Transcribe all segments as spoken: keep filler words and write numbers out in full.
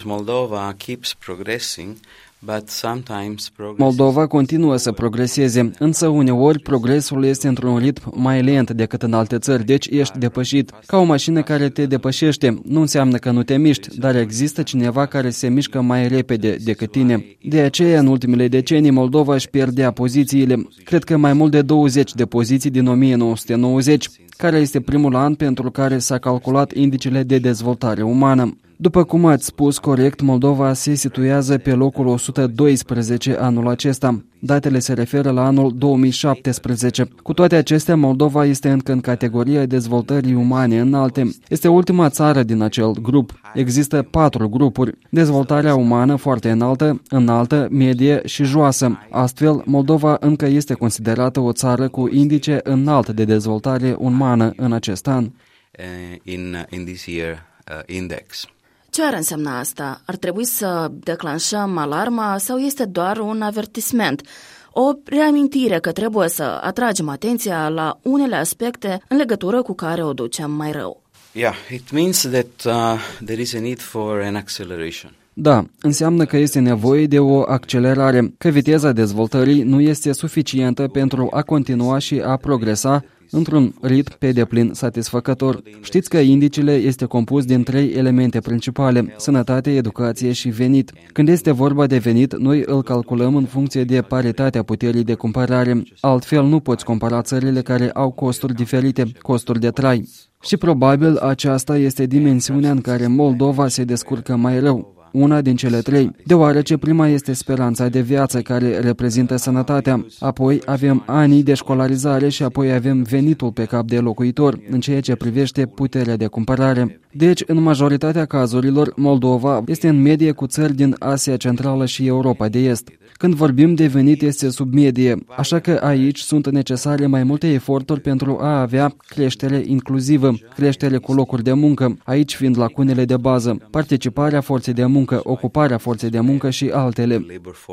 Moldova keeps progressing, but sometimes progress... Moldova continuă să progreseze, însă uneori progresul este într-un ritm mai lent decât în alte țări, deci ești depășit. Ca o mașină care te depășește, nu înseamnă că nu te miști, dar există cineva care se mișcă mai repede decât tine. De aceea, în ultimele decenii, Moldova își pierdea pozițiile, cred că mai mult de douăzeci de poziții din o mie nouă sute nouăzeci, care este primul an pentru care s-a calculat indicele de dezvoltare umană. După cum ați spus corect, Moldova se situează pe locul o sută doisprezece anul acesta. Datele se referă la anul două mii șaptesprezece. Cu toate acestea, Moldova este încă în categoria dezvoltării umane înalte. Este ultima țară din acel grup. Există patru grupuri. Dezvoltarea umană foarte înaltă, înaltă, medie și joasă. Astfel, Moldova încă este considerată o țară cu indice înalt de dezvoltare umană în acest an. In, in this year, uh, index. Ce ar însemna asta? Ar trebui să declanșăm alarma sau este doar un avertisment? O reamintire că trebuie să atragem atenția la unele aspecte în legătură cu care o ducem mai rău. Yeah, it means that uh, there is a need for an acceleration. Da, înseamnă că este nevoie de o accelerare, că viteza dezvoltării nu este suficientă pentru a continua și a progresa într-un ritm pe deplin satisfăcător. Știți că indicele este compus din trei elemente principale: sănătate, educație și venit. Când este vorba de venit, noi îl calculăm în funcție de paritatea puterii de cumpărare. Altfel nu poți compara țările care au costuri diferite, costuri de trai. Și probabil aceasta este dimensiunea în care Moldova se descurcă mai rău. Una din cele trei, deoarece prima este speranța de viață, care reprezintă sănătatea, apoi avem anii de școlarizare și apoi avem venitul pe cap de locuitor, în ceea ce privește puterea de cumpărare. Deci, în majoritatea cazurilor, Moldova este în medie cu țări din Asia Centrală și Europa de Est. Când vorbim de venit, este sub medie, așa că aici sunt necesare mai multe eforturi pentru a avea creștere inclusivă, creștere cu locuri de muncă, aici fiind lacunele de bază, participarea forței de muncă, ocuparea forței de muncă și altele.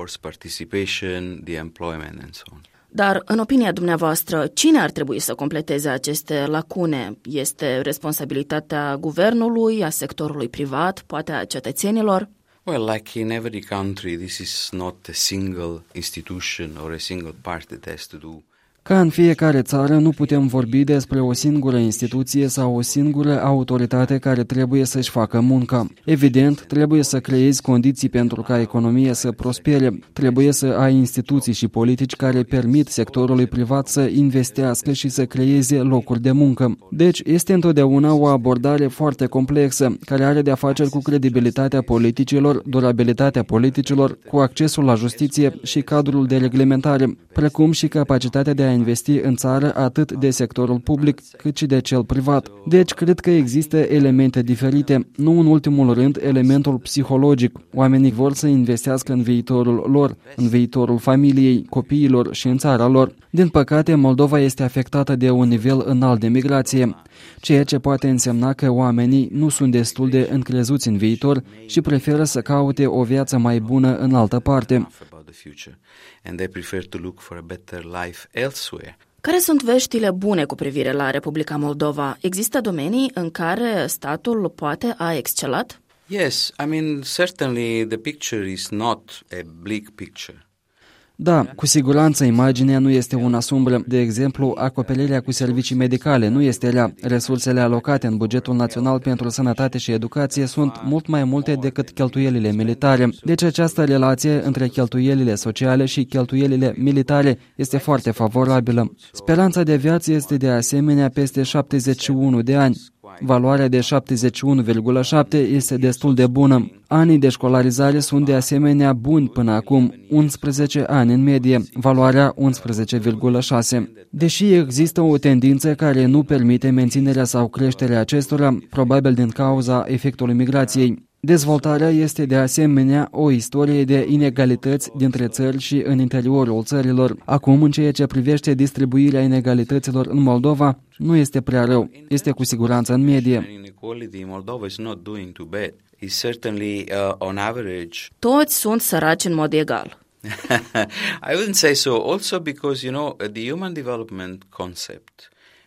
Dar, în opinia dumneavoastră, cine ar trebui să completeze aceste lacune? Este responsabilitatea guvernului, a sectorului privat, poate a cetățenilor? Well, like in every country, this is not a single institution or a single party that has to do. Ca în fiecare țară, nu putem vorbi despre o singură instituție sau o singură autoritate care trebuie să-și facă munca. Evident, trebuie să creezi condiții pentru ca economia să prospere. Trebuie să ai instituții și politici care permit sectorului privat să investească și să creeze locuri de muncă. Deci, este întotdeauna o abordare foarte complexă, care are de-a face cu credibilitatea politicilor, durabilitatea politicilor, cu accesul la justiție și cadrul de reglementare, precum și capacitatea de a investi în țară atât de sectorul public cât și de cel privat. Deci, cred că există elemente diferite, nu în ultimul rând elementul psihologic. Oamenii vor să investească în viitorul lor, în viitorul familiei, copiilor și în țara lor. Din păcate, Moldova este afectată de un nivel înalt de migrație, ceea ce poate însemna că oamenii nu sunt destul de încrezuți în viitor și preferă să caute o viață mai bună în altă parte. And they prefer to look for a better life elsewhere. Care sunt veștile bune cu privire la Republica Moldova? Există domenii în care statul poate a excelat? Yes, I mean, certainly the picture is not a bleak picture. Da, cu siguranță imaginea nu este una sumbră. De exemplu, acoperirea cu servicii medicale nu este rea. Resursele alocate în bugetul național pentru sănătate și educație sunt mult mai multe decât cheltuielile militare. Deci această relație între cheltuielile sociale și cheltuielile militare este foarte favorabilă. Speranța de viață este de asemenea peste șaptezeci și unu de ani. Valoarea de șaptezeci și unu virgulă șapte este destul de bună. Anii de școlarizare sunt de asemenea buni până acum, unsprezece ani în medie, valoarea unsprezece virgulă șase. Deși există o tendință care nu permite menținerea sau creșterea acestora, probabil din cauza efectului migrației. Dezvoltarea este de asemenea o istorie de inegalități dintre țări și în interiorul țărilor. Acum, în ceea ce privește distribuirea inegalităților în Moldova, nu este prea rău, este cu siguranță în medie. Toți sunt săraci în mod egal. I wouldn't say so, also because, you know, the human development concept.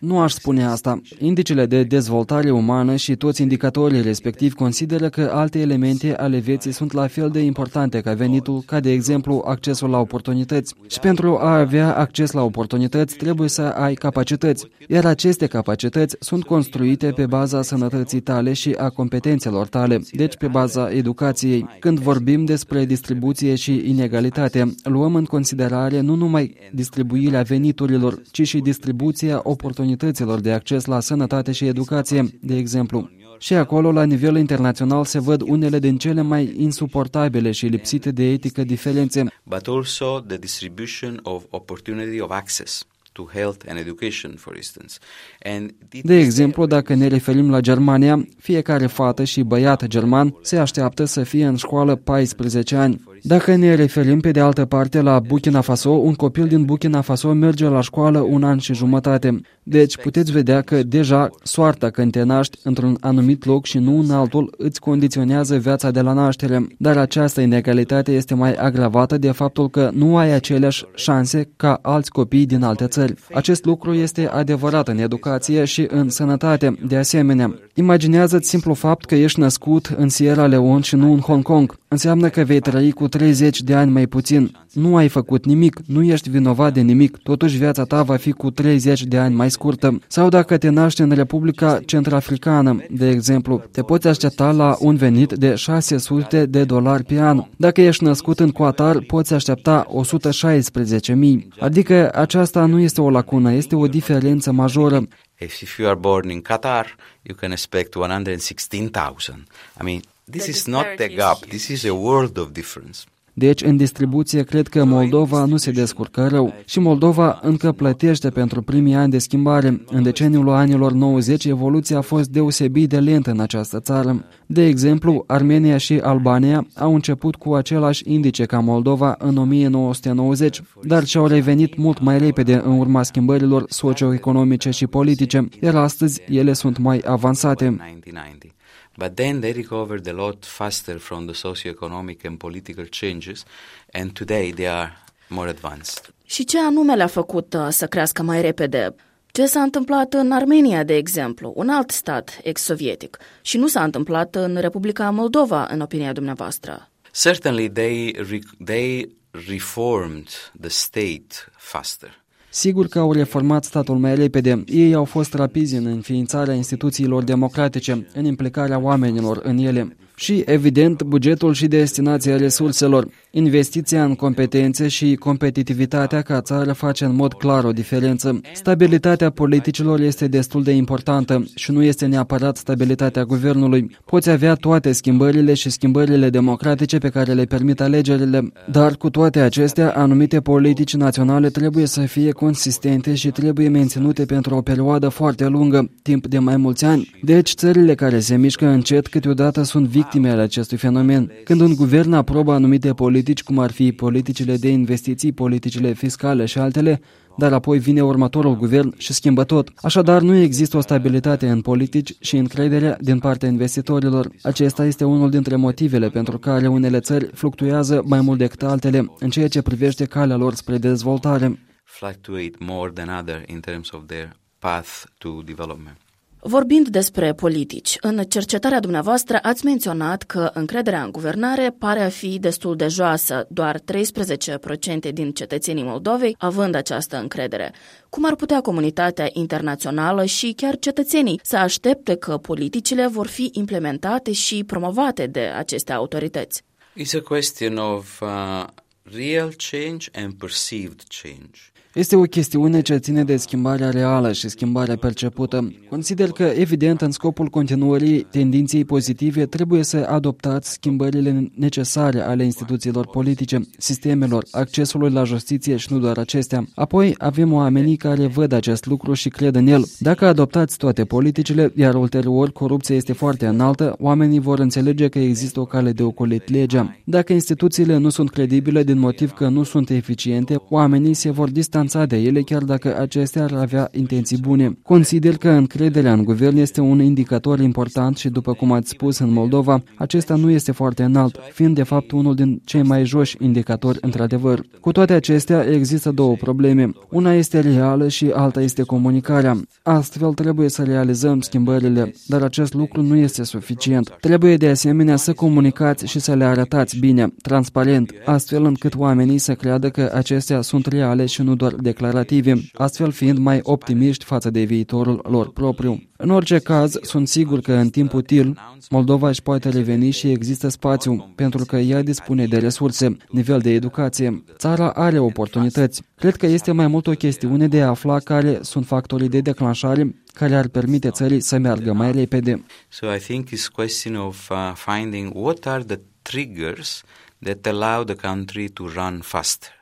Nu aș spune asta. Indicele de dezvoltare umană și toți indicatorii respectivi consideră că alte elemente ale vieții sunt la fel de importante ca venitul, ca de exemplu accesul la oportunități. Și pentru a avea acces la oportunități trebuie să ai capacități, iar aceste capacități sunt construite pe baza sănătății tale și a competențelor tale, deci pe baza educației. Când vorbim despre distribuție și inegalitate, luăm în considerare nu numai distribuirea veniturilor, ci și distribuția oportunităților de acces la sănătate și educație, de exemplu. Și acolo, la nivel internațional, se văd unele din cele mai insuportabile și lipsite de etică diferențe. But also the distribution of opportunity of access to health and education, for instance. And de exemplu, dacă ne referim la Germania, fiecare fată și băiat german se așteaptă să fie în școală paisprezece ani. Dacă ne referim pe de altă parte la Burkina Faso, un copil din Burkina Faso merge la școală un an și jumătate. Deci puteți vedea că deja soarta când te naști într-un anumit loc și nu în altul îți condiționează viața de la naștere. Dar această inegalitate este mai agravată de faptul că nu ai aceleași șanse ca alți copii din alte țări. Acest lucru este adevărat în educație și în sănătate, de asemenea. Imaginează-ți simplu fapt că ești născut în Sierra Leone și nu în Hong Kong. Înseamnă că vei trăi cu treizeci de ani mai puțin. Nu ai făcut nimic, nu ești vinovat de nimic, totuși viața ta va fi cu treizeci de ani mai scurtă. Sau dacă te naști în Republica Centrafricană, de exemplu, te poți aștepta la un venit de șase sute de dolari pe an. Dacă ești născut în Qatar, poți aștepta o sută șaisprezece mii. Adică aceasta nu este o lacună, este o diferență majoră. If you are born in Qatar, you can expect one hundred sixteen thousand. I mean, this is not a gap, this is a world of difference. Deci, în distribuție, cred că Moldova nu se descurcă rău și Moldova încă plătește pentru primii ani de schimbare. În deceniul anilor nouăzeci, evoluția a fost deosebit de lentă în această țară. De exemplu, Armenia și Albania au început cu același indice ca Moldova în o mie nouă sute nouăzeci, dar și-au revenit mult mai repede în urma schimbărilor socioeconomice și politice, iar astăzi ele sunt mai avansate. But then they recovered a lot faster from the socio-economic and political changes, and today they are more advanced. Și ce anume le-a făcut uh, să crească mai repede? Ce s-a întâmplat în Armenia, de exemplu, un alt stat ex-sovietic, și nu s-a întâmplat în Republica Moldova, în opinia dumneavoastră? Certainly they re- they reformed the state faster. Sigur că au reformat statul mai repede. Ei au fost rapizi în înființarea instituțiilor democratice, în implicarea oamenilor în ele. Și, evident, bugetul și destinația resurselor. Investiția în competențe și competitivitatea ca țară face în mod clar o diferență. Stabilitatea politicilor este destul de importantă și nu este neapărat stabilitatea guvernului. Poți avea toate schimbările și schimbările democratice pe care le permit alegerile, dar cu toate acestea, anumite politici naționale trebuie să fie consistente și trebuie menținute pentru o perioadă foarte lungă, timp de mai mulți ani. Deci, țările care se mișcă încet câteodată sunt victime ale acestui fenomen. Când un guvern aprobă anumite politici, cum ar fi politicile de investiții, politicile fiscale și altele, dar apoi vine următorul guvern și schimbă tot. Așadar, nu există o stabilitate în politici și încrederea din partea investitorilor. Acesta este unul dintre motivele pentru care unele țări fluctuează mai mult decât altele în ceea ce privește calea lor spre dezvoltare. Fluctuate more than other in terms of their path to development. Vorbind despre politici, în cercetarea dumneavoastră ați menționat că încrederea în guvernare pare a fi destul de joasă, doar treisprezece la sută din cetățenii Moldovei având această încredere. Cum ar putea comunitatea internațională și chiar cetățenii să aștepte că politicile vor fi implementate și promovate de aceste autorități? It's a question of uh, real change and perceived change. Este o chestiune ce ține de schimbarea reală și schimbarea percepută. Consider că, evident, în scopul continuării tendinței pozitive, trebuie să adoptați schimbările necesare ale instituțiilor politice, sistemelor, accesului la justiție și nu doar acestea. Apoi, avem oamenii care văd acest lucru și cred în el. Dacă adoptați toate politicile, iar ulterior corupția este foarte înaltă, oamenii vor înțelege că există o cale de ocolit legea. Dacă instituțiile nu sunt credibile din motiv că nu sunt eficiente, oamenii se vor distanța finanța de ele, chiar dacă acestea ar avea intenții bune. Consider că încrederea în guvern este un indicator important și, după cum ați spus, în Moldova, acesta nu este foarte înalt, fiind de fapt unul din cei mai joși indicatori într-adevăr. Cu toate acestea, există două probleme. Una este reală și alta este comunicarea. Astfel, trebuie să realizăm schimbările, dar acest lucru nu este suficient. Trebuie de asemenea să comunicați și să le arătați bine, transparent, astfel încât oamenii să creadă că acestea sunt reale și nu doar declarative, astfel fiind mai optimiști față de viitorul lor propriu. În orice caz, sunt sigur că în timp util, Moldova își poate reveni și există spațiu, pentru că ea dispune de resurse, nivel de educație. Țara are oportunități. Cred că este mai mult o chestiune de a afla care sunt factorii de declanșare care ar permite țării să meargă mai repede. So I think it's question of uh, finding what are the triggers that allow the country to run faster.